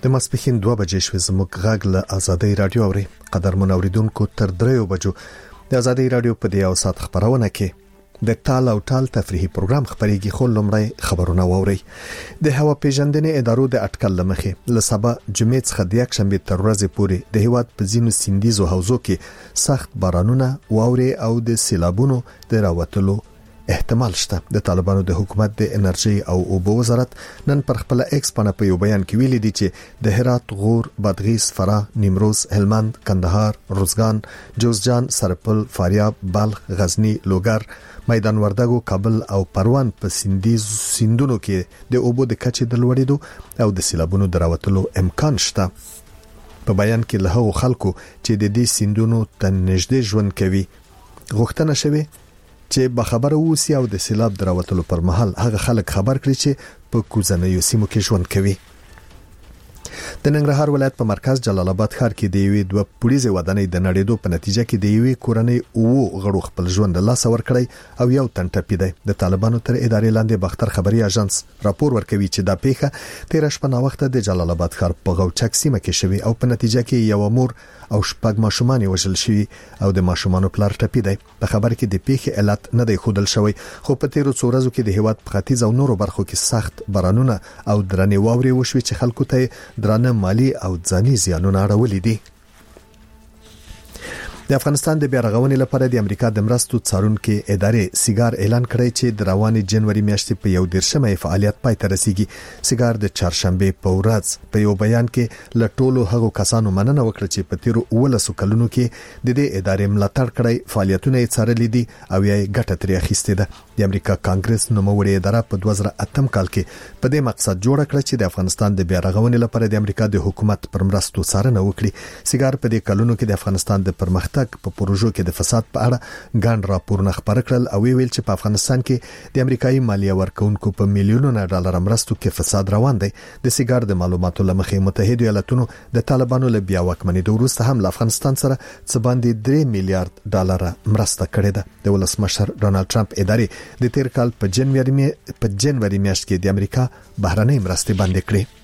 د ماسپښین 2 بجې شوې. زموږ غږ له آزادۍ رادیو اوري. قدرمن اوریدونکو تر 3 بجو د آزادۍ رادیو په دې او سات خبرونه کې د تال او ټال تفریحي پروګرام خبريږي. خو لمړی خبرونه واوري. د هوا پیژندنې ادارو د اټکل لمخې له سبا جمعې څخه د یک شنبه تر ورځې پورې د هیواد په ځینو سیندیزو حوزو کې سخت بارانونه واوري او د سیلابونو د راوتلو احتمال شته. د طالبانو د حکومت د انرژي او اوبو وزارت نن پر خپل ایکس باندې په یو بیان کې ویلي دي چې د هرات، غور، بادغیس، فراه، نیمروز، هلمند، کندهار، روزګان، جوزجان، سرپل، فاریاب، بلخ، غزنی، لوګر، میدان وردګو، کابل او پروان په سیندونو کې د اوبو د کچې د لوړېدو او د سیلابونو دراوتلو امکان شته. په بیان کې له هغو خلکو چې د دې سیندونو ته نږدې ژوند کوي غوښتنه شوه چې به خبره ووسی او د سیلاب دراوتلو پر مهال هغه خلک خبر کړي چې په کوزنیو سیمو کې ژوند کوي. د ننګرهار ولایت په مرکز جلال آباد ښار کې د یوې 2 پولیسو ودانۍ د نړیدو په نتیجه کې د یوې کورنۍ او غړو خپل ژوند له لاسه ورکړی او یو تن ټپي دی. د طالبانو تر ادارې لاندې بختر خبري اژانس راپور ورکوي چې دا پیښه 13 شپه وخت د جلال آباد ښار په غوچک سیمه کې شوی او په نتیجه کې یو مور او شپږ ماشومان وژل شوي او د ماشومانو پلار ټپي دی. په خبر کې د پیښې علت نه دی ښودل شوی، خو په تیرو څو ورځو کې د هیواد په ختیځ او نورو برخو کې سخت بارانونه او درنې واورې وشوي چې خلکو ته درانه مالی او ځاني زیانونه اړولې دي. د افغانستان د بیارغونې لپاره د امریکا د مرستو څارونکو ادارې سیګار اعلان کړی چې د روانې جنوري میاشتې په 1 فعالیت پای ته رسیږي. سیګار د چهارشنبه په ورځ په یو بیان کې لټولو هغو کسانو مننه وکړه چې په تیرو 19 کلونو کې د دې ادارې ملاتړ کړی، فعالیتونه یې څارلې دي او یې ګټه ترې اخیستې ده. د امریکا کانګرس نوموړي اداره په 2008 کال کې په دې مقصد جوړ کړ چې د افغانستان د بیارغونې لپاره د امریکا د حکومت پر مرستو څارنه وکړي. سیګار په دې کلونو کې د افغانستان د پرمختګ په پروژو کې د فساد په اړه ګڼ راپورونه خبر کړل او ویل چې په افغانستان کې د امریکایي مالیه ورکونکو په میلیونونو ډالر مرستو کې فساد روان دی. د سیګار د معلوماتو لمخې متحده ایالاتونو د طالبانو له بیا واکمنۍ وروسته هم له افغانستان سره څه باندې 3 میلیارډ ډالر مرسته کړې ده. د ولسمشر ډونالد ټرمپ ادارې د تیر کال په جنوري میاشت کې د امریکا بهرنۍ مرستې بندې کړې.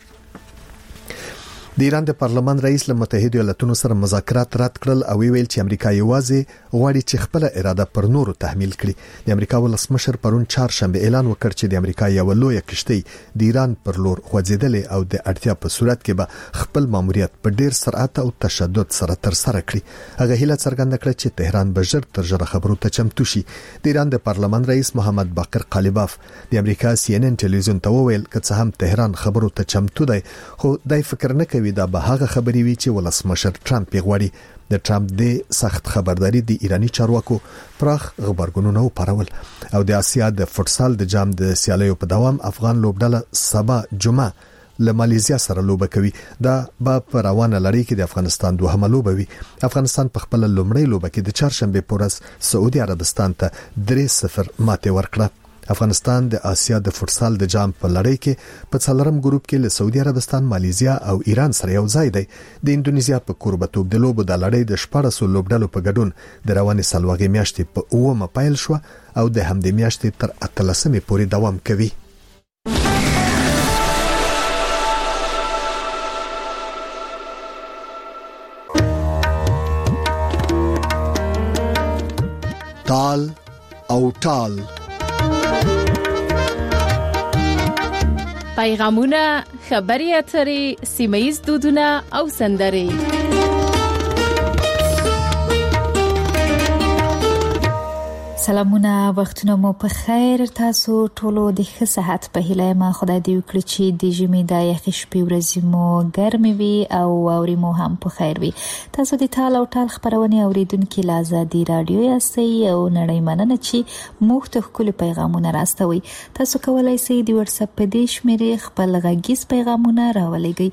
د ایران د پارلمان رئیس له متحده ایالاتونو سره مذاکرات رد کړل او ویل چې امریکا یوازې غواړي چې خپل اراده پر نورو تحمیل کړي. د امریکا ولسمشر پرون چهارشنبه اعلان وکړ چې د امریکا یو لوی کشتۍ د ایران پر لور خوځیدلې او د اړتیا په صورت کې به خپل ماموریت په ډیر سرعت او تشدد سره تر سره کړي. هغه هیله څرګنده کړه چې تهران به ژر تر ژره خبرو ته چمتو شي. د ایران د پارلمان رئیس محمد باقر قالیباف د امریکا CNN ټلویزیون ته وویل چې څه هم تهران خبرو ته چمتو دی، خو دای فکر نه کوي دا به هغه خبرې وي چې ولسمشر ټرمپ یې غواړي. د ټرمپ د سخت خبرداري د ایرانی چارواکو پراخ خبرګونونه وپارول او د آسیا د فوتسال د جام د سیالیو په دوام افغان لوبډله سبا جمعه له ماليزیا سره لوبه کوي. دا په روانه لړۍ کې د افغانستان دوهمه لوبه وي. افغانستان په خپل لومړی لوبه کې د چهارشنبه په ورځ سعودي عربستان ته 3-0 ماته ورکړه. افغانستان د آسیا د فوتسال د جام په لړۍ کې په څلورم ګروپ کې له سعودي عربستان، ماليزیا او ایران سره یو ځای دی. د اندونیزیا په کوربتوب د لوبو د لړۍ د 14 لوبډلو په ګډون د روانې سلواغې میاشتې په 9 پیل شو او د همدې میاشتې تر 18 پورې دوام کوي. تال او ټال پیغامونه، خبري اترې، سیمایي دودونه او سندري. سلامونه، وختونه مو په خیر. تاسو ټولو د ښه صحت په هیله ما خدای دې وکړي چې د ژمي د یخ شپې ورځې مو ګرمې وي او اوري مو هم په خیر وي. تاسو د تال او ټال خبرونه اوریدونکو له آزادۍ رادیو یاستئ او نړۍ مننه چې موږ ته خپل پیغامونه راستوي. تاسو کولای شئ د واتس اپ په دې شمیرې خپل غږیز پیغامونه راولېږئ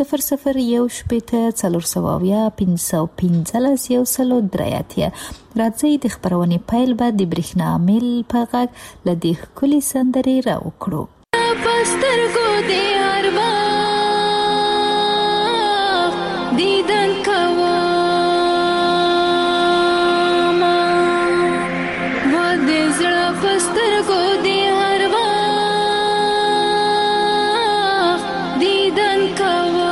00141515 راځي د خبرونه پیل بعد د برېښنا میل په غږ لدې کلی سندري راوکړو. پستر کو دی اربا دیدن کوا ما و دې زړه پستر کو دی اربا دیدن کوا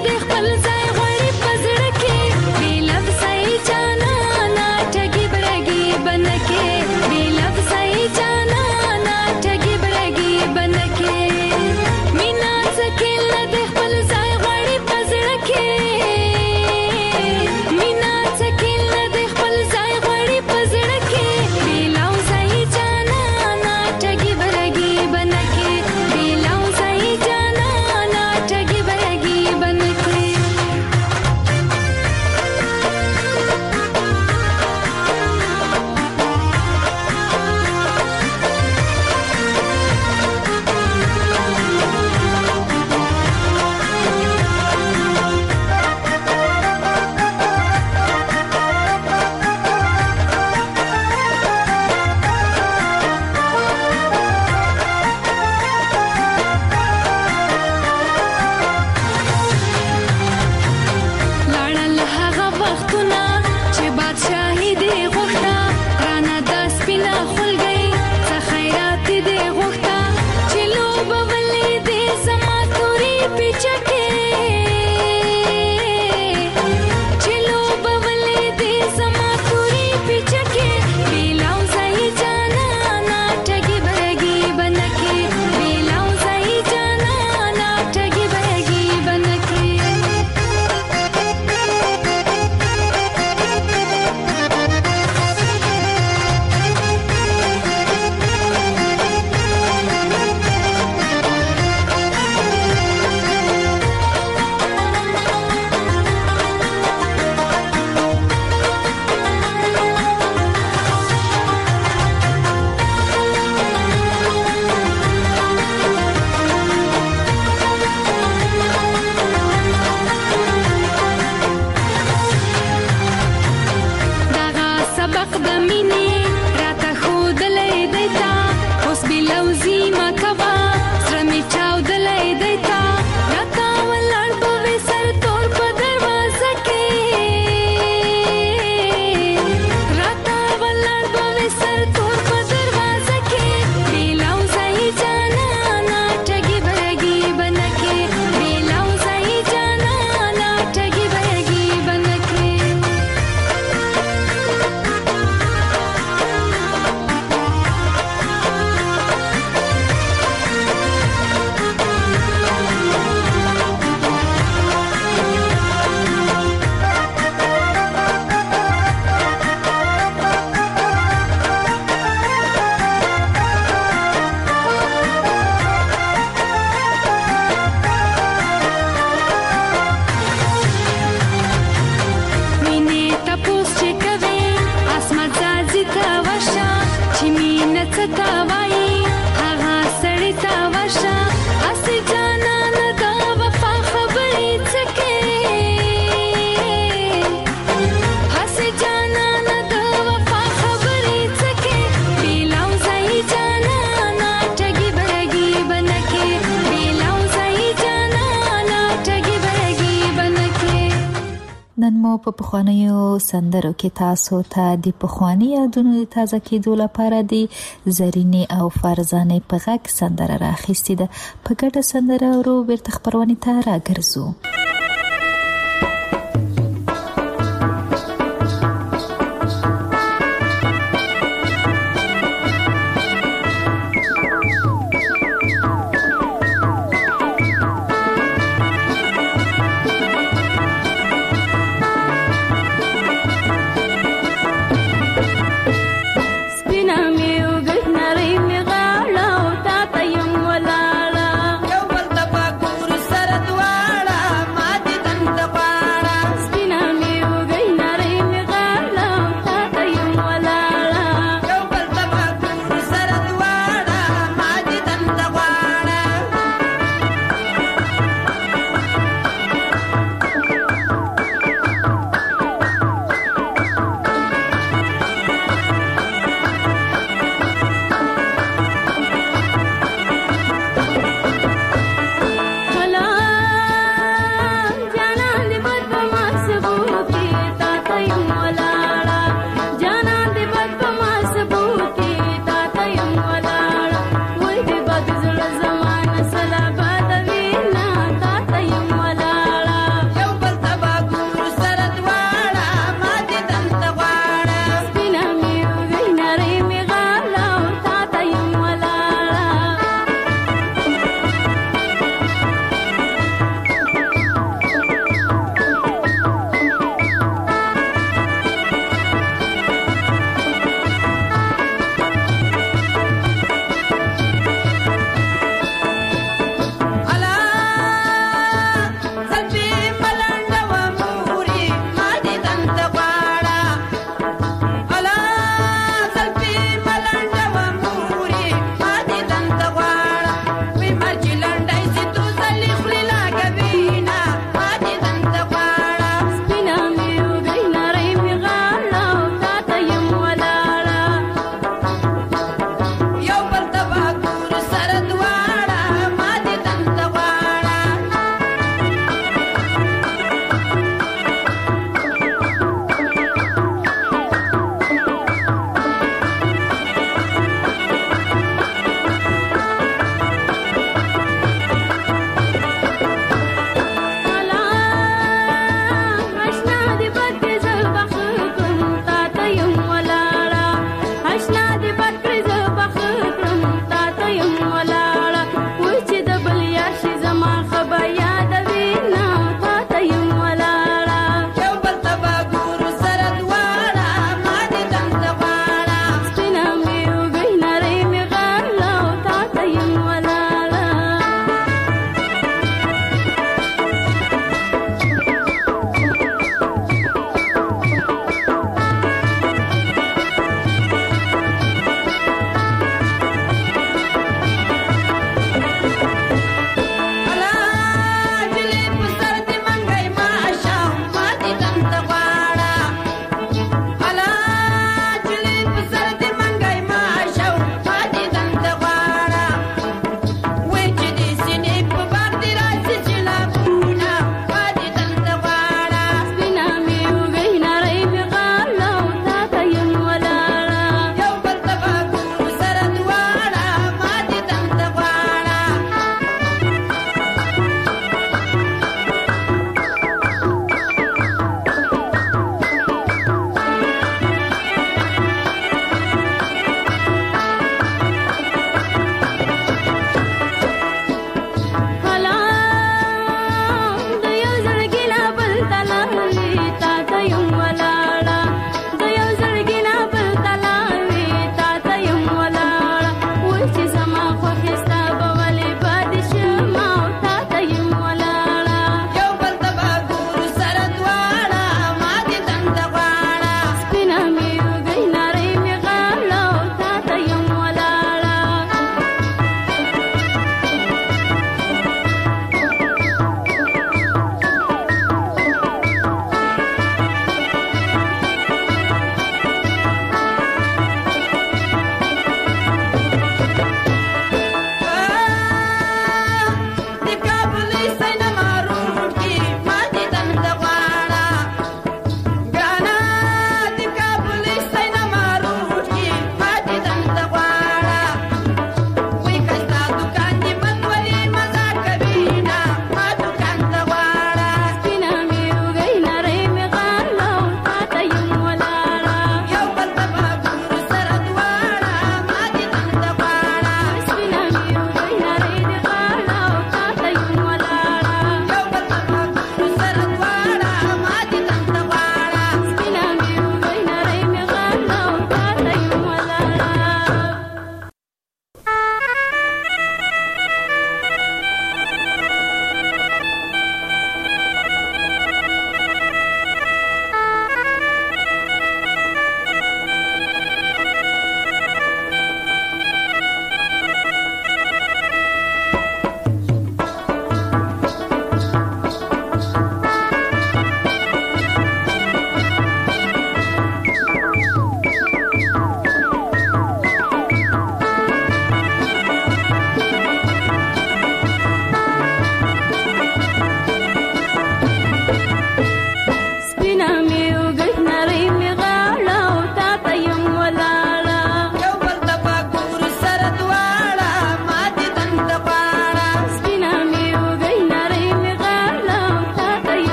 نن مو په پخوانیو سندرو کې تاسو ته د پخوانی یادونو تازه کېدو لپاره د زرینې او فرزانه په غږ سندره راخیستې ده. په ګډه سندره ورو بیرته خپرونې ته راګرځو. ما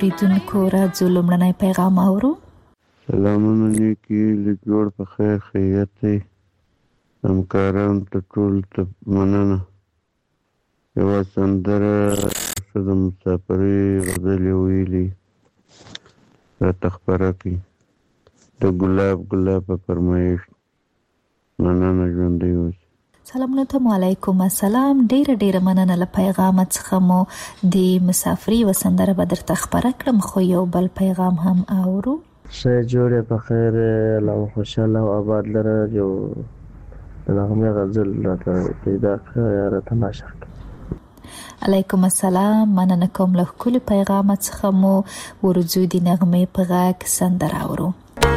اوریدونکو راځو لومړنی پیغام اورو. سلامونه نیکی لیکلوړ په خیر خیریت دی. همکاران ته ټول ته مننه. یوه سندره ښه د مسافرۍ غزلې ویلي راته خپره کړي د ګلاب په فرمایش. مننه، ژوندی اوسئ. سلامونه ته علیکم السلام. ډیره مننه له پیغام څخه مو د مسافرۍ وسندره به درته خبره کړم، خو یو بل پیغام هم اورو. ښه جوړې په خیر الله خوشاله او آباد لره جو دغه غزل راته پیدا کړه یا راته نشر کړه. علیکم السلام. مننه کوم له ښکلي پیغام څخه مو ورځو د نغمې په غږ سندره اورو.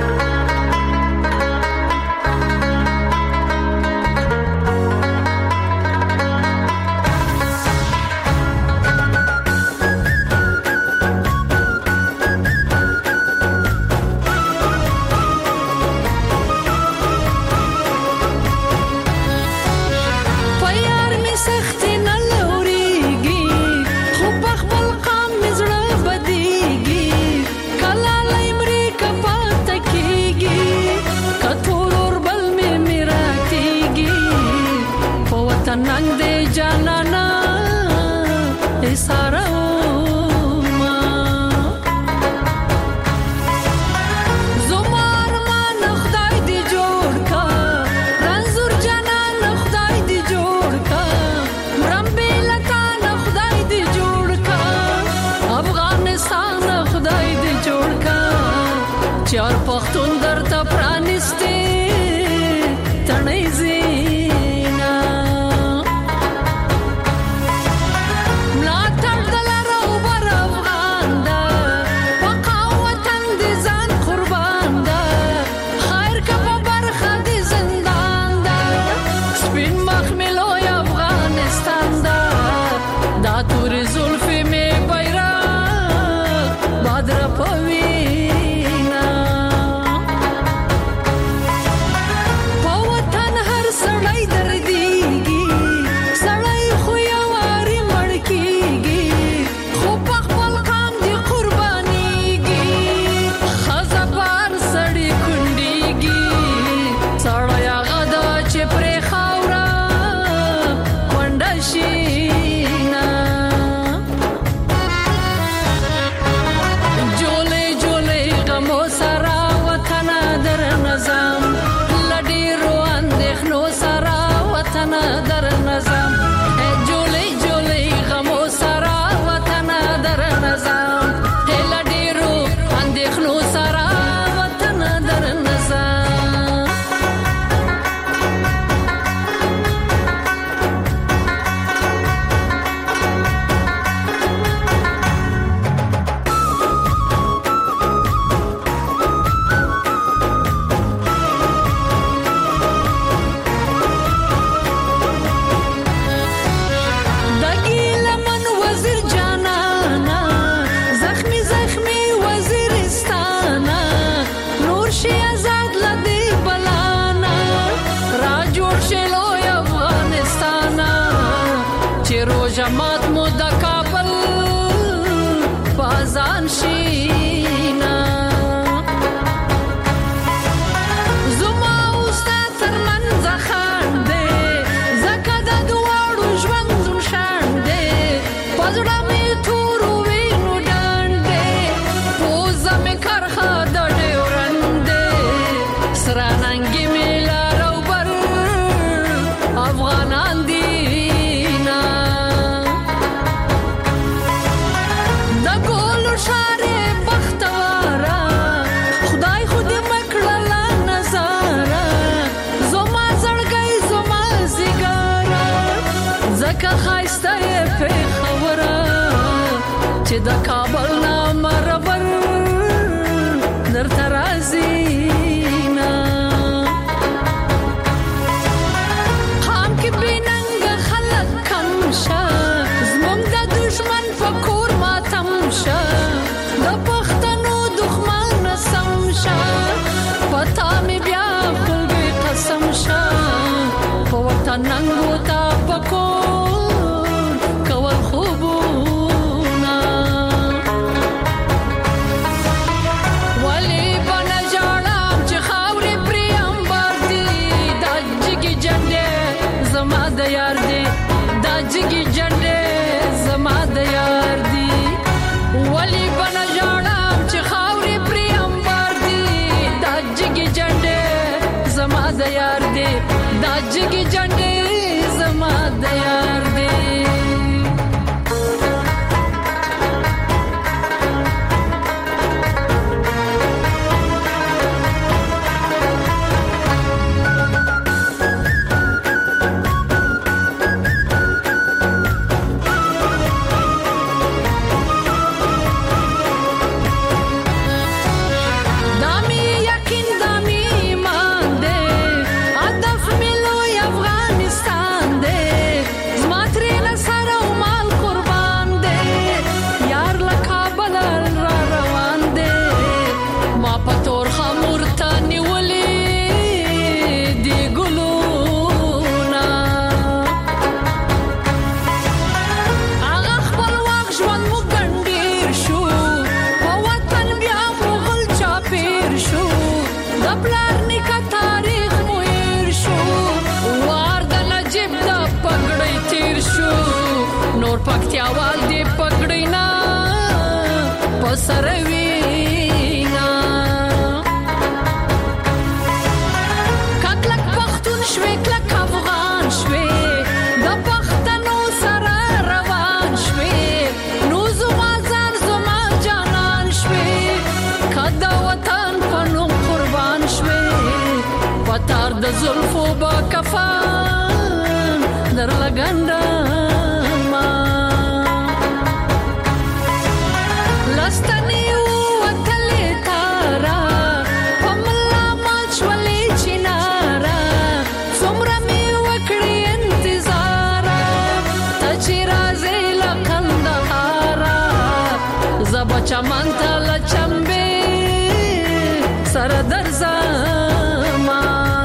چې د کابل نامه ربر درته راځي نه خام کې بیننګ خلک کم شه زمونږ د دشمن په کور ماتم شه د پښتنو دښمن سم شه پتا مې بیا خپل قسم شه په وطن ننګو تا پکو جګي جنډې زما د یار دی پکتیاوال دی پګړینا پسروینا کلک پختون شوي کلک افغان شوي د پښتنو سره روان شوي نو زما ځان زما جانان شوي کدا وطن پنو قربان شوي پتار د زلفو با کفان در لګنده چمن تل چمبه سر در زما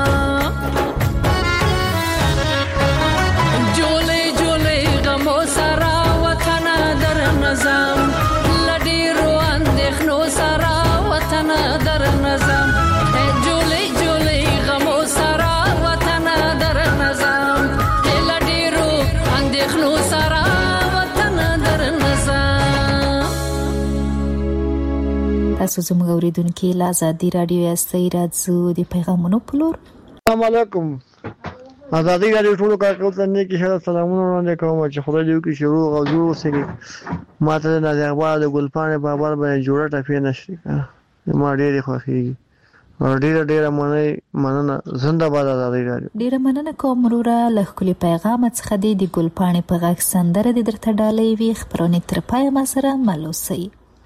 جوله جوله غمو سرا وطن در نظام لډي روان دخنو سرا وطن در نظام جوله جوله غمو سرا وطن در نظام لډي روان دخنو سرا وطن در نظام. تاسو زموږ اوریدونکو له آزادي رادیو یاستئ راځو د پیغامونو په لور. السلام علیکم. آزادي رادیو ټولو کارکونکو ته نیک سلامونه وړاندې کوم چې خدای دې وکړي شروع او جوړ وسګي. ماته د نازیاباد د ګلپانې بابا باندې جوړه ټاپې نشي ما ډېر خوښیږي ډېر مننه زنده باد آزادي رادیو. ډېر مننه کوم وروره له ښکلي پیغام څخه د ګلپانې په غږ سندره د درته ډالۍ وي خبرونه تر پایه ما سره مل اوسئ.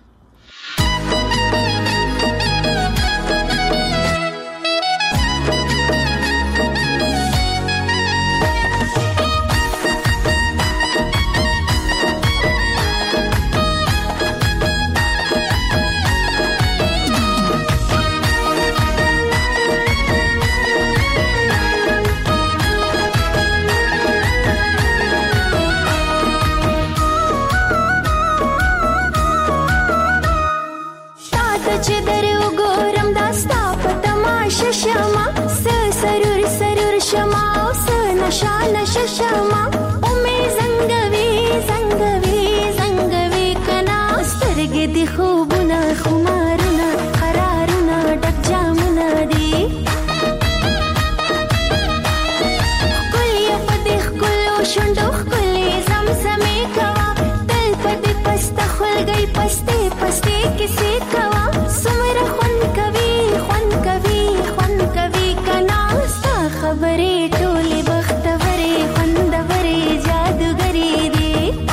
شما اومه زنګوي کنا سترګې د خوبونه خمارونه قرارونه ډک جامونه دي کلی په دې کلو شوندو کلی زمزمې کوا تل په دې پسته خلګي پسته کیسې کوا سمره خون کوي کنا ستا خبرې ټولې بختورې خوندورې جادوګرې دي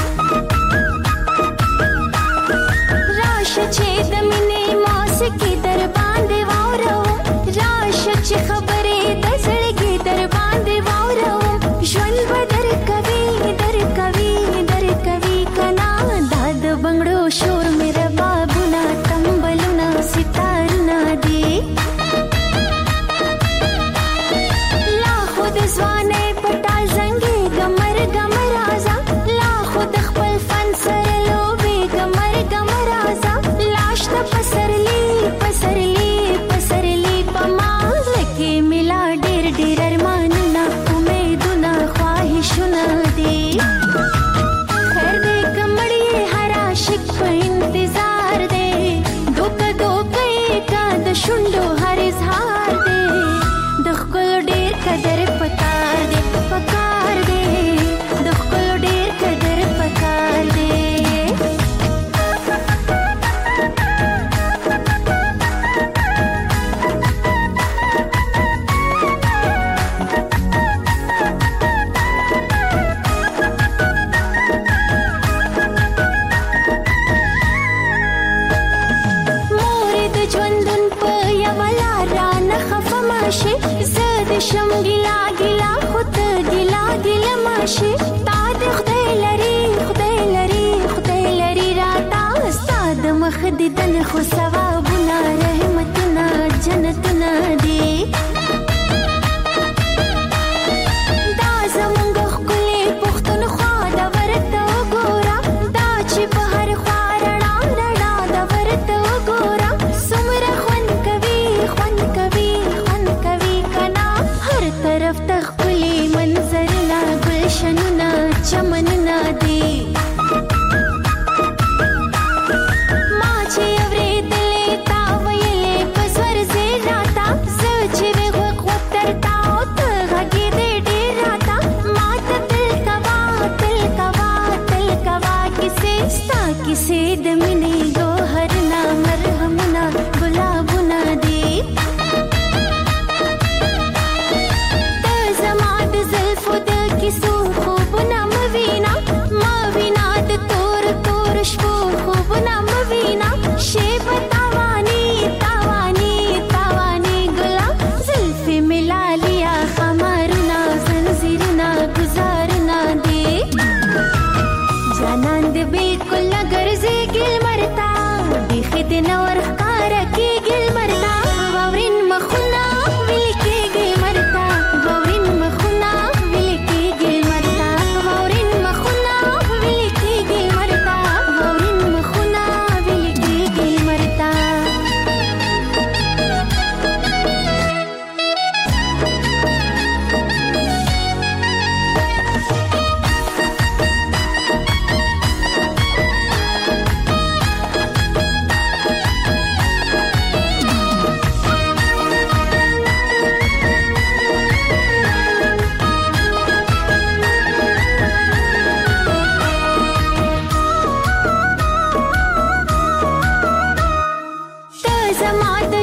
راشه چې د مینې موسیقي در باندې واورو راشه چې خبرې د زړګي در باندې واورو ژوند به درکوي کنا دا د بنګړو شور مې ربابونه تمبلونه ستارونه دي ځوانې پټال زنګي ګمر رازا لا خود خپل فن سره لوبي ګمر رازا لاش ته پسرلی پما لکه ملا ډېر ارمانونه امیدونه خواهشونه دي خیر دې کمړې هر عاشق په انتظار دی دوکه کا د شونډو هر اظهار دی د خپل ډېر قدر پتا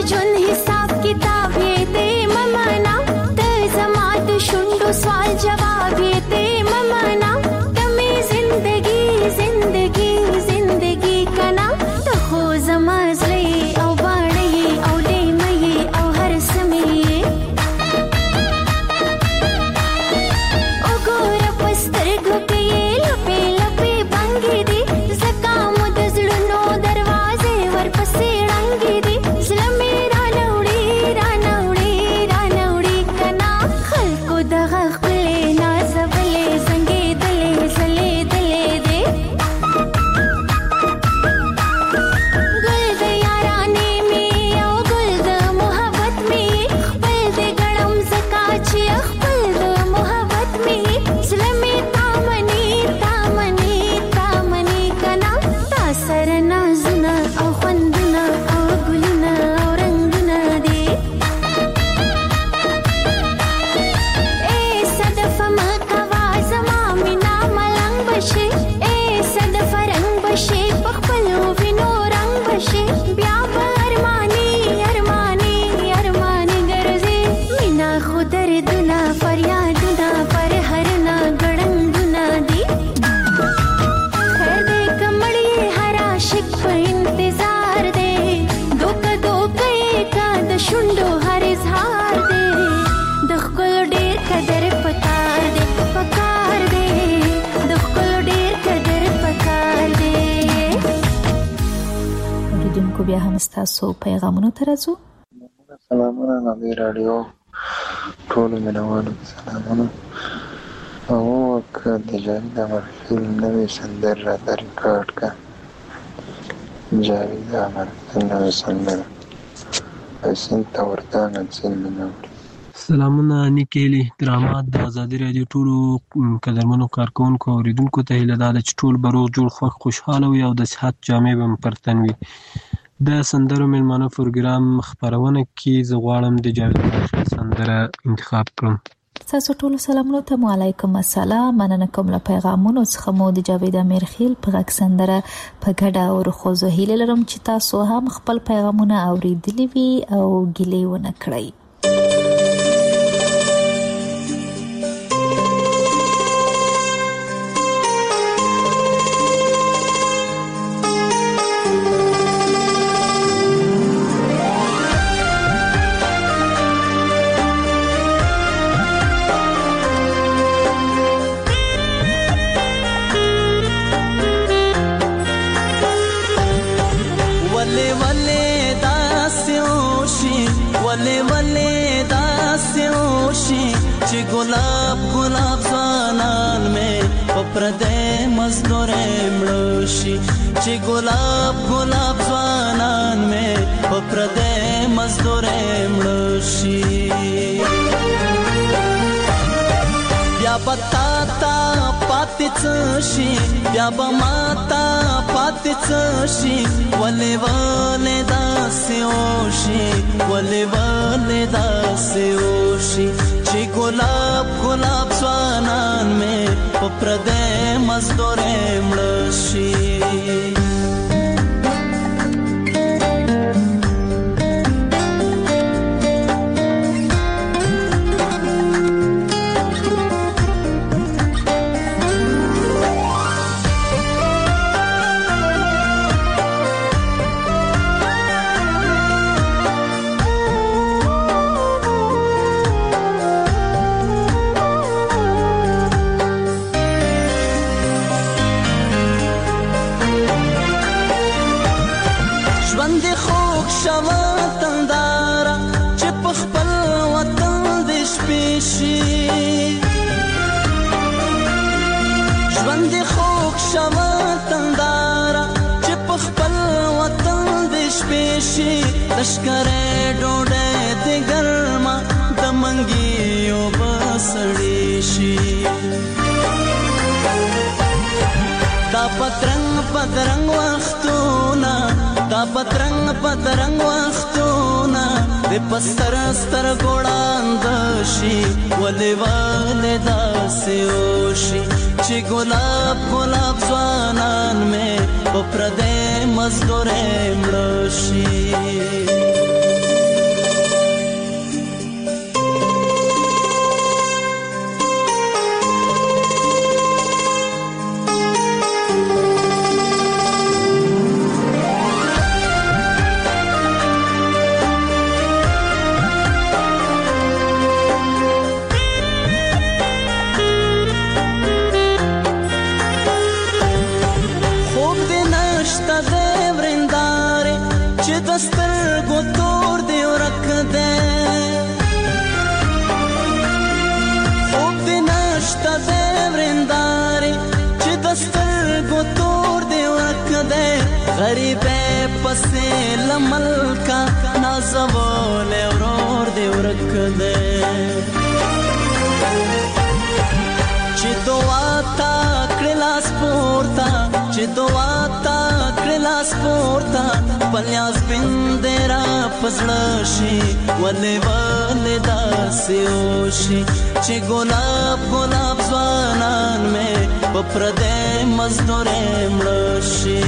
ژوند حساب کتاب یې دې ممانا ته زما د شونډو سوال جواب یې دې ممانا ته مې زندگی زندگی زندگی کنا ته خو زما زړه او باڼه او ډېمه او هر څه مې وګوره په سترګو کې یې لپې لپې بنګې دي ځکه مو د زړونو دروازې ورپسې ړنګې دي زړه مې رانوړي رانوړي رانوړي کنا خلکو دغه ښکلې نازولې زنګېدلې ځلېدلې دي ګل د یارانې مې او ګل د محبت مې خپل دې ګڼم ځکه چې خپل د محبت مې زړه مې تامني تامني تامني کنا تا سره نازونه او خوندونه او ګلونه او رنګونه دي اے صدف مکوا زما مینا ملنګ بشي اے صدف رنګ بشي په خپلو وینو رنګ بشي بیا به ارماني ارماني ارماني ګرځي مینا خو دردونه فریادونه پر هرنا ګړنګونه دي خیر دې کمړې هر عاشق په انتظار دی دوکه دوکه کا د شونډو هر اظهار دی د ښکلو ډېر قدر پکار دی پکار دی د ښکلو ډېر قدر پکار دی اوریدونکو بیا هم ستاسو پیغامونو ته راځو. سلامونه نبی رادیو ټولو مینوالو ته سلامونه. او که د جاوید امرخیل نوې سندر راته ریکارډ که جاوید امرخیل نوې سندره سیند ته ورتاند سیند مې نه وړي. سلامونه نیکیلی درامات د ازادي راډیو ټولو قدرمنو کارکوونکو او اوریدونکو ته هیله ده چې ټول به روغ جوړ خوښ خوشحاله وي او د صحت جامې به مو پر تن وي. د سندرو میلمانه پروګرام خپرونه کې زه غواړم د جاوید امرخیل سندره انتخاب کړم. تاسو ټول سلامونو ته وعلیکم السلام. مننه کوم له پیغامونو څخه مو د جاوید امرخیل په غږ سندره په ګډه او خوځو هیله لرم چې تاسو هم خپل پیغامونه اوریدلی وي او ګیلې ونه کړئ. गुलाब गुलाब ځوانان مې په پردې مزدورې مړوشي چې ګلاب ګلاب ځوانان مې په پردې مزدورې مړوشي بیا بتا تا پاتې څه شي بیا به ماتا پاتې څه شي ولې ولې داسې وشي ولې ولې داسې وشي چې ګلاب ګلاب ځوانان مې په پردې مزدورې مړه شي لشکره ډوډۍ د ګرما د منګیو بسړې شي دا پترنګ وختونه دا پترنګ وختونه د پستر ستر ګوړاند شي ولې ولې داسې وشي چې ګلاب ګلاب ځوانان مې په پردې مزدورې مړه شي کده چې دعا تا کړلا سپورتا چې دعا تا کړلا سپورتا پلیاس بندرا پزړه شي ولې ولې داسې وشي چې ګلاب ګلاب ځوانان مې په پردې مزدورې مړه شي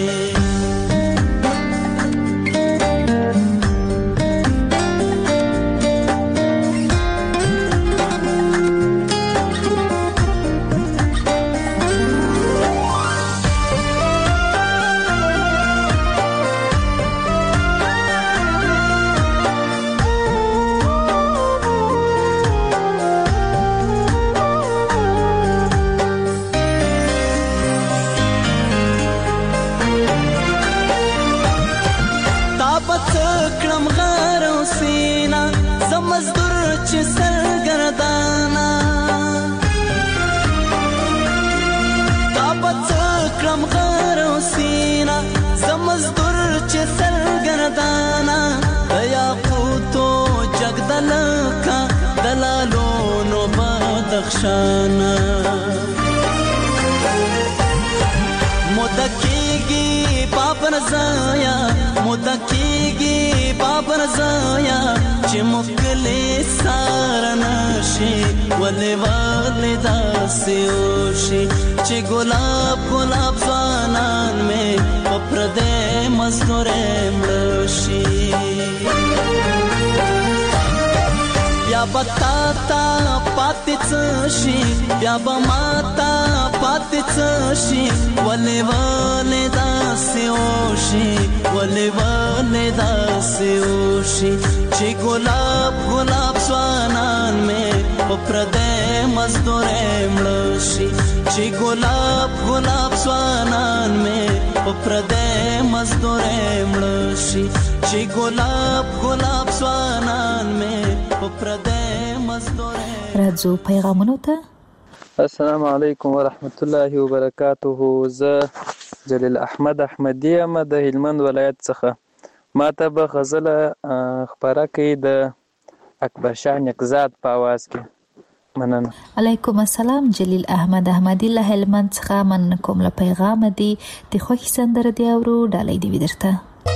شانا مدکیگی بابر زایا مدکیگی بابر زایا چې مکلی سارنشي ولی ولی داسې وشي چې ګلاب ګلاب ځوانان مې په پردې مزدورې مړه شي بیا بتا تا پاتې څه شي بیا به ماتا پاتې څه شي ولې ولې داسې وشي ولې ولې داسې وشي چې ګلاب ګلاب ځوانان مې په پردې مزدورې مړه شي چې ګلاب ګلاب ځوانان مې په پردې مزدورې مړه شي چې ګلاب ګلاب ځوانان مې په پردې مزدورې راځو پیغامونو ته السلام علیکم ورحمت الله وبرکاته زه جلیل احمد احمدی ام د هلمند ولایت څخه ما ته به غزله خبره کوي د اکبر شاه نقزاد په आवाज کې مننه علیکم السلام جلیل احمد احمدی له هلمند څخه من کوم له پیغام دی د خوښ سندره دی اورو ډالۍ دی ودرته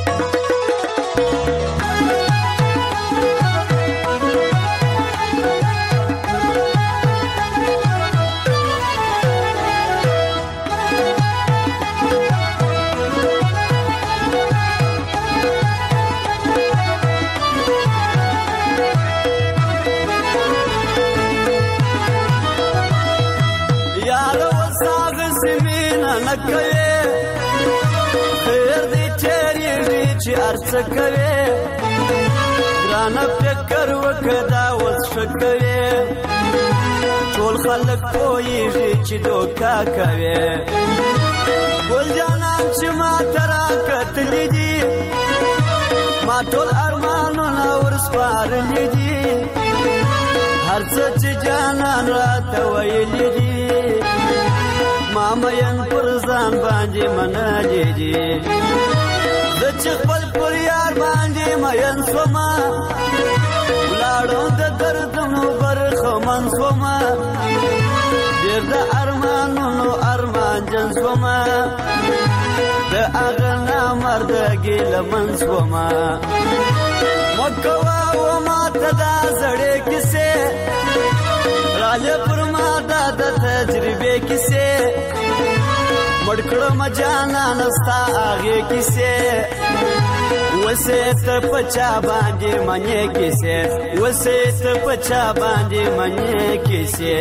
خیر دی چیرې چې ارڅ کوي ګرانه فکر وکړه اوس شکوي ټول خلک پوهیږي چې دوکا کوي ګل جانان چې ما ترا کتلې دي ما ټول ارمانونه ورسپارلې دي هر څه چې جانان راته ویلې دي مامین پر ځان باندې منلې دي زه چې خپل پر یار باندې مین سوما ولاړو د دردونو برخمن سوما ډېر د ارمانونو ارمان جن سوما د هغه نامردګي لمن سوما مکوا و ماته دا زړې کیسې راځه پر ما دا د تجربې کیسې مړکړه مجانا نستا هغه کیسې وسه ته پچا باندې منې کیسې وسه ته پچا باندې منې کیسې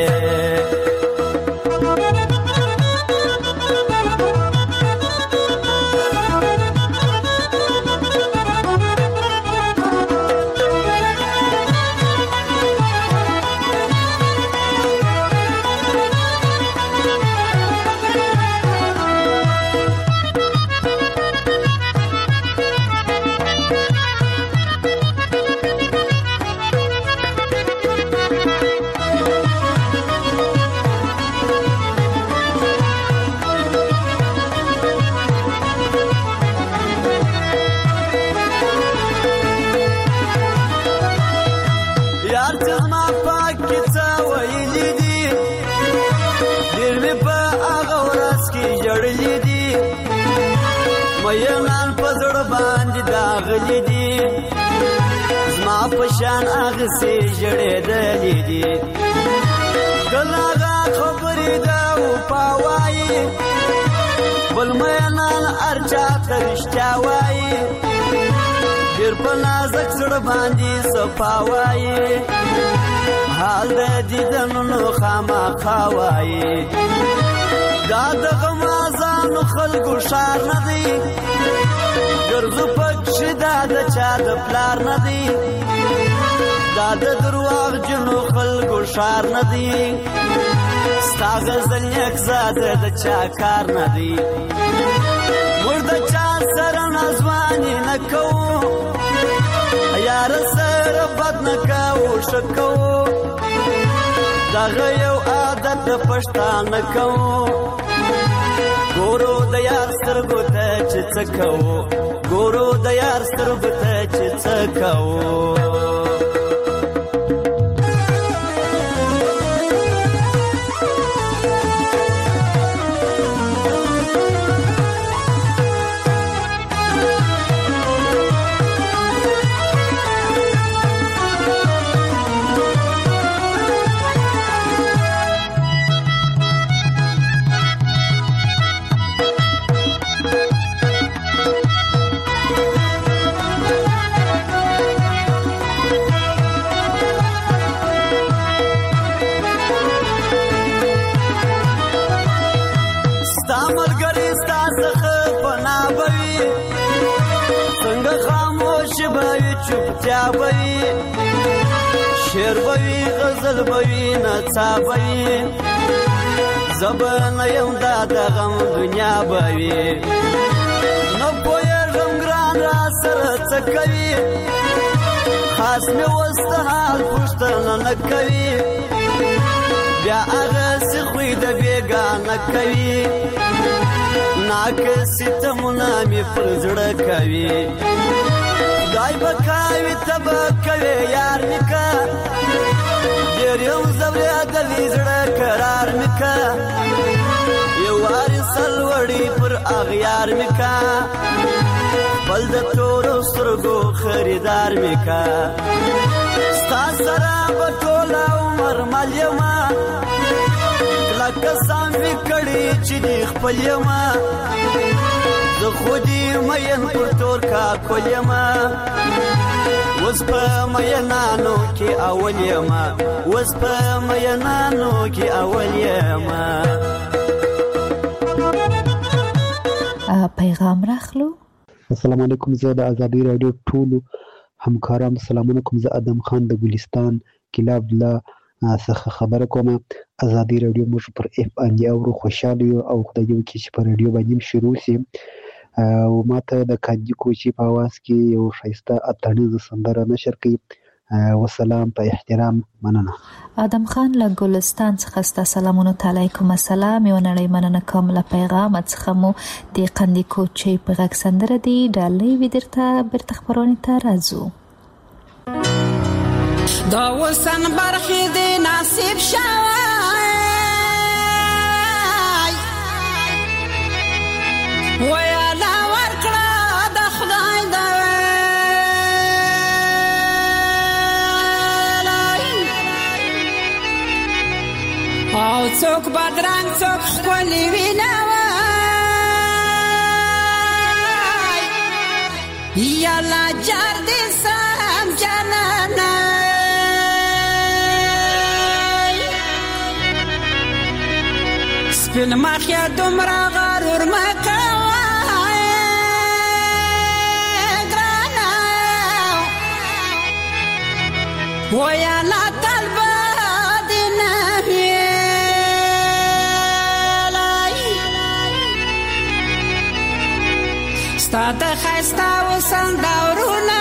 پشان اغسې ژړېدلې دي کلاغه خبرې دا وپاوایي بل مینان ارچا ته رښتیا وایي ډېر په نازک زړه باندې صفاوایي حال د دیدنونو خامخا وایي دا د غمازانو خلکو ښار نه دی ګرځو پکښې دا د چا د پلار نه دی دا د درواغجنو خلکو ښار نه دی ستا غزل نیک زاده د چا کار نه دی موږ د چا سره نازواني نه کوو یار سره بد نه کوو ښه کوو دغه یو عادت د پښتانه کوو ګورو د یار سترګو ته چې څه کوو ګورو د یار سترګو ته چې څه کوو چوپتیا بوي شعر بوي غزل بوي نڅا بوي زبان یم دا د غم دنیا بوي نو پوهېږم ګران را سره څه کوي خاص مې اوس د حال پوښتنه نه کوي بیا هغسې خوی د بېګانه کوي ناکسې تمونه مې پر زړه کوي خدای به کوي ته به کوې یار مې که ډېر یم ځورېدلی زړه قرار مې که یو وارې سلوړي پر اغیار مې که خپل د تورو سترګو خریدار مې که ستا سره به ټوله عمر مل یمه کلکه سم مې کړي چې دې خپل یمه زه خو دې مین پر تور کاکل یمه اوس په مینانو کې اول یمه اوس په مینانو کې اول یمه پیغام راخلو السلام علیکم زه د ازادي رادیو ټولو همکارانو سلامونه کوم زه ادم خان د ګلستان کلا عبدالله څخه خبره کوم ازادي رادیو موږ پر اف باندې اورو خوشاله یو او خدای دې وکړي چې په رادیو باندې شروع شي او ماته د کاندي کوچي په आवाज کې یو ښایسته اتڼیز سندره نشر کړي وسلام په احترام مننه ادم خان له ګلستان څخه ستاسو سلامونه علیکم السلام یو نړۍ مننه کوم له پیغام څخه مو د کاندي کوچي په غږ سندره دی ډالۍ ودرته برته خبرونه ته راځو دا وسن برخې دې نصیب شوی ویا لا ورکړه د خدای د او څوک بدرنګ څوک ښکلي وینه یا لا جار دې سم جانانه سپین مخیا دومره غرور مه کوه ګرانه ویا لا تل به دې نه ویلی ستا د ښایسته وسن دورونه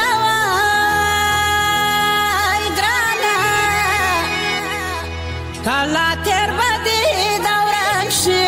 وای ګرانه کله تېر به دې دوران شي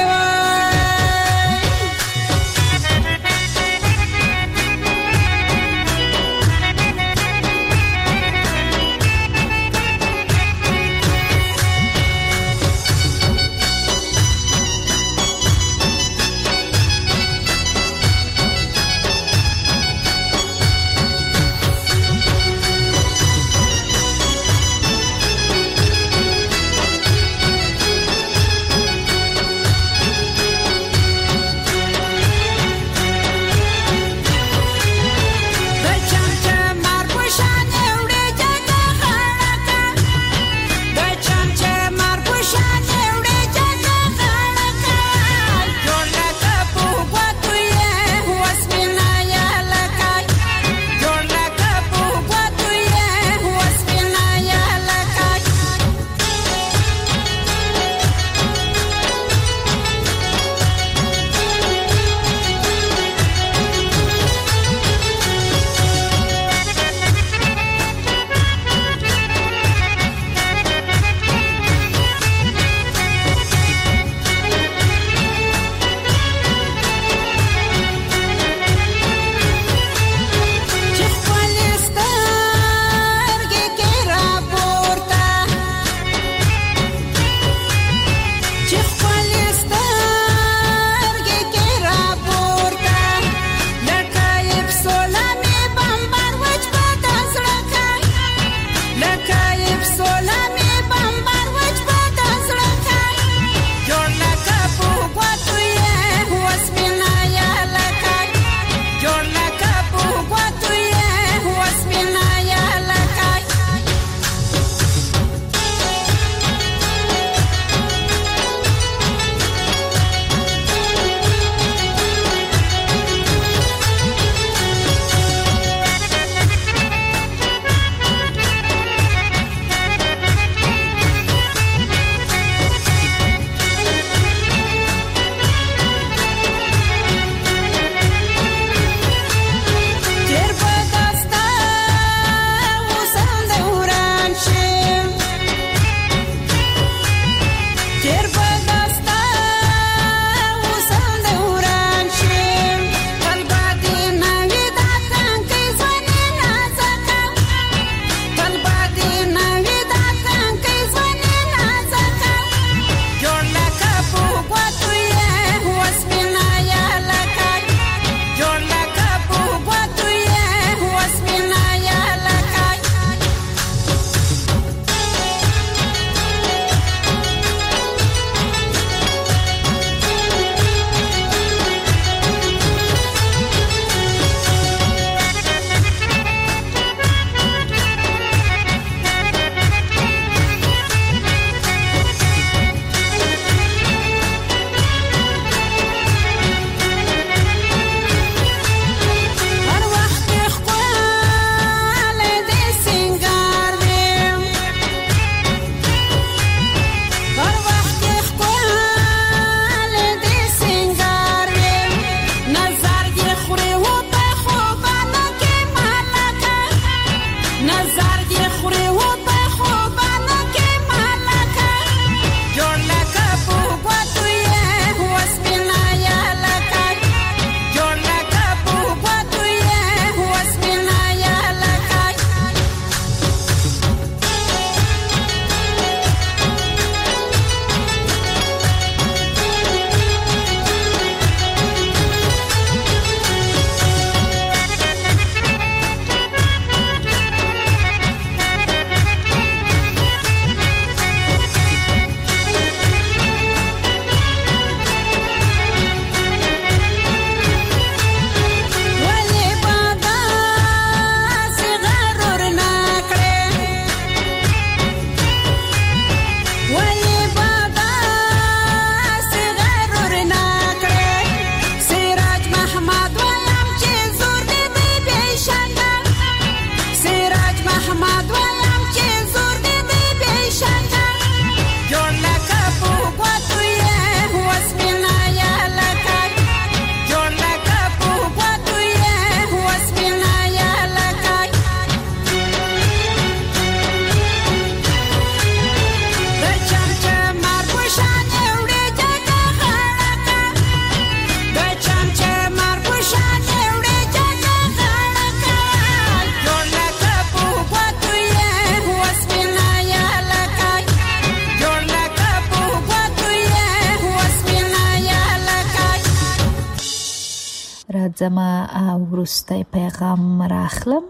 زما وروستی پیغام راخلم.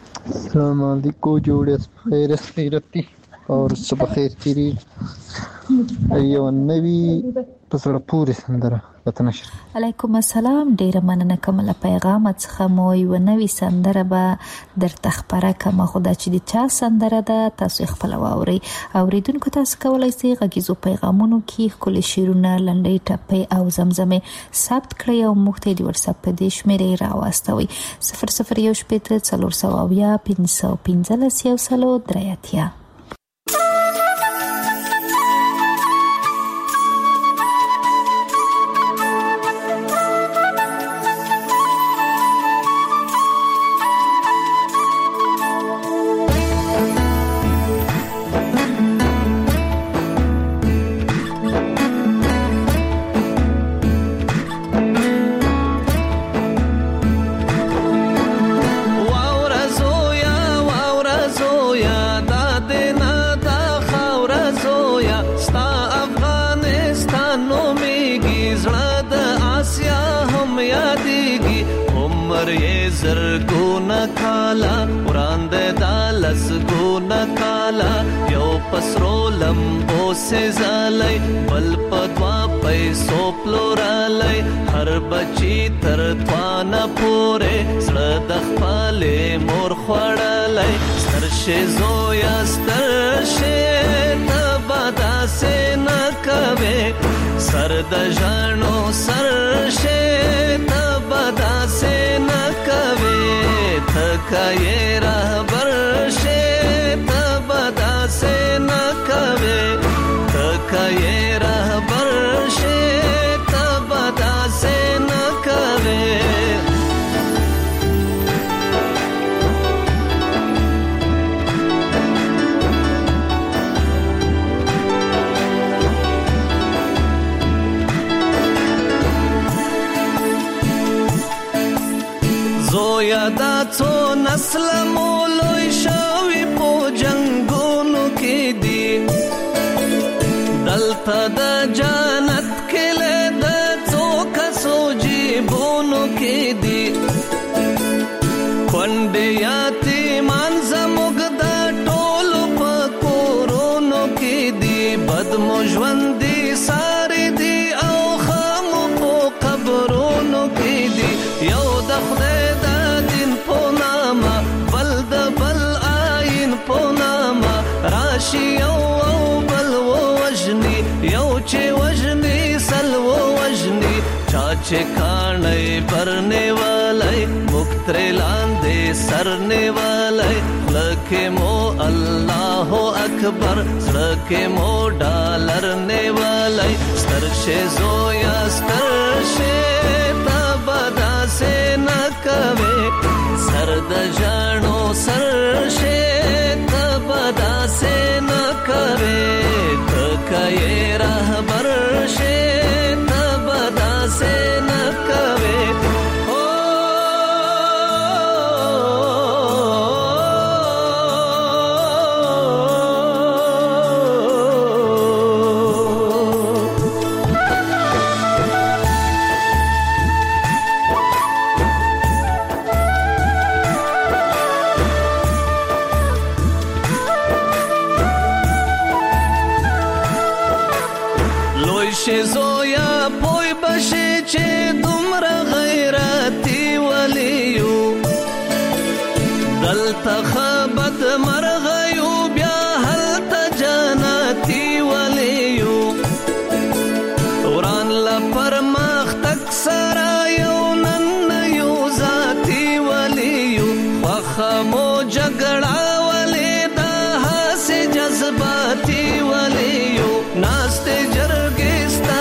السلام علیکم جوړ خیر خیرتی اور صبح خیر تیری ایو نوی پسړه پوری سندره وطنشر. علیکم السلام، ډیره مننه کوم له پیغام څخه. مو یو نوی سندره به در تخبره کوم خدا چې د چا سندره ده تاسو خپل واوري. اوریدونکو تاسو کولای شئ غږیزو پیغامونو کې خپل شیرونه لنډۍ ټپې او زمزمه ثبت کړئ او موږ ته د واتس اپ په دې شمیرې راوستوي 0014 زرګونه کالا وړاندې د لسګو نکالا یو پسرو لمبو سے زالی بل پدوا پیسو پلورالی هر بچی تر توانا پوره سړه د خپلې مور خوړلی سترشې زویا سترشې ته به داسې نه کوې سر د ژاڼو سرشې ته به داسې نه کوې ته که یې رهبر شې ته به داسې نه کوې ته که یې رهبر شې ته به داسې نه کوې زویا دا څو نسل مو لوی شوي په جنګونو کې دي دلته د جنت کلی د څو کسو جیبونو کې دي کونډې یتیمان زموږ د ټولو په کورونو کې دي بد مو ژوند دي ساري دي او ښه مو په قبرونو کې دي یو د خدای راشي یو او بل وژني یو چې وژني سل وژني چا چې کاڼی برنې والی موږ ترې لاندې سر نیولی خوله کې مو الله اکبر زړه کې مو ډالر نیولی ستر شې زویا ستر شې ته به داسې نه کوې سر د ژاڼو سر شې ته به داسې نه کوې ته که یې رهبر شې ته به داسې نه کوې زویا پوی بشي چې دومره غیرتي ولیو دلته خبد مرغیو بیا هلته جنتي ولیو وران لپر مخ تک سره یو نن یو ذاتي ولیو خوخه مو جګړه ولې دا هسې جذباتي ولیو ناسته جرګې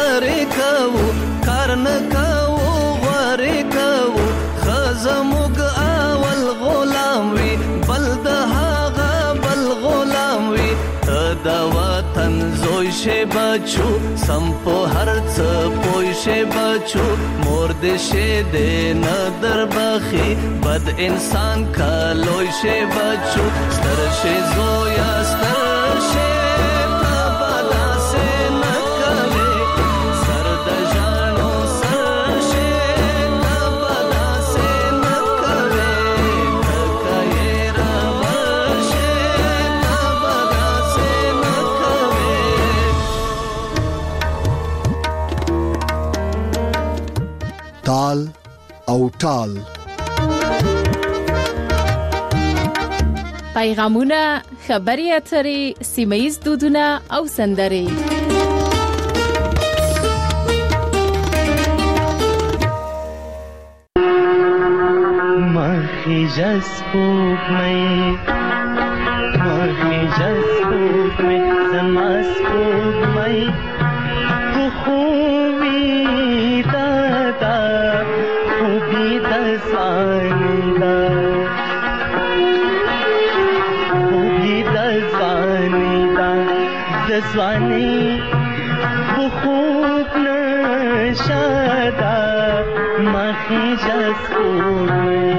کارن کاو غواری کاو خزموگ اول غلام وی بل دهاغا بل غلام وی دا وطن زوی شه بچو سم په هرڅ پوي شه بچو مور دې شه دې ندر بخي بد انسان کا لوی شه بچو ستر شه زویا ستر شه تال او ټال پیغامونه خبري اترې سیمایي دودونه او سندرې مخې جسپوږمۍ زما سپوږمۍ ځواني بخوب نشادا مخې جسپوږمۍ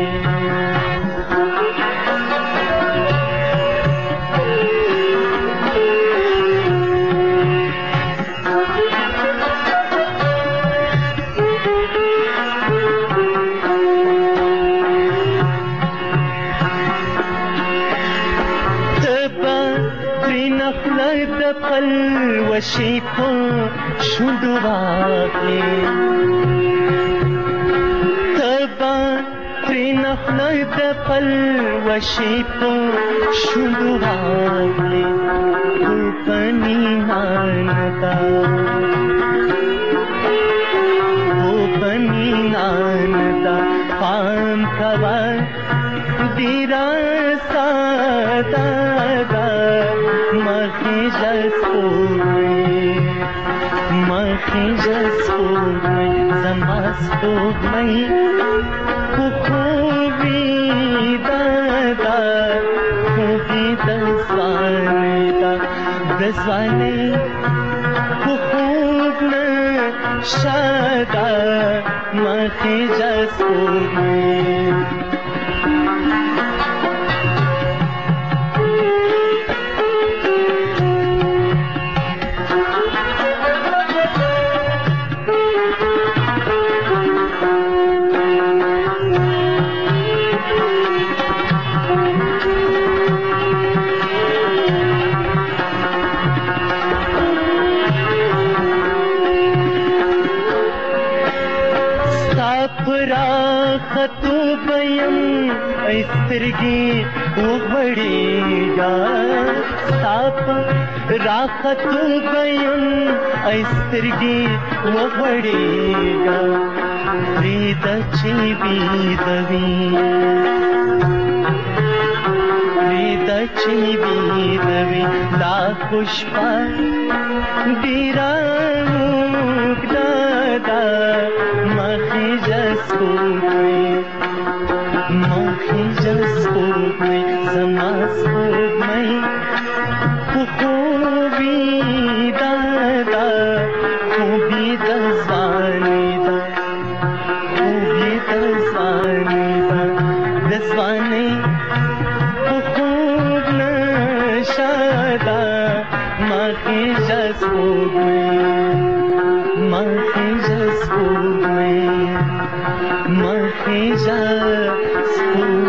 پری نخله د پلوشې په شونډو واخلې تبا پری نخله د پلوشې په شونډو واخلې پنی ناندا پنی ناندا پام کوا دیرا سادا مخی جسپوگی زما سپوگی خوبی دادا خوبی دزوانی خوب نشادا مخی جسپوگی خطو بیم ایسترگی وغړېږه ستا په راختو بیم ایسترگی وغړېږه پرېږده چې بیدوي دا خوشبه ډېره اوږده ده مخې جسپوږمۍ زما سپوږمۍ خوبي دادا خوبي د ځوانۍ ده د ځوانۍ خوب نشه ده مخې جسپوږمۍ مخې جسپوږمۍ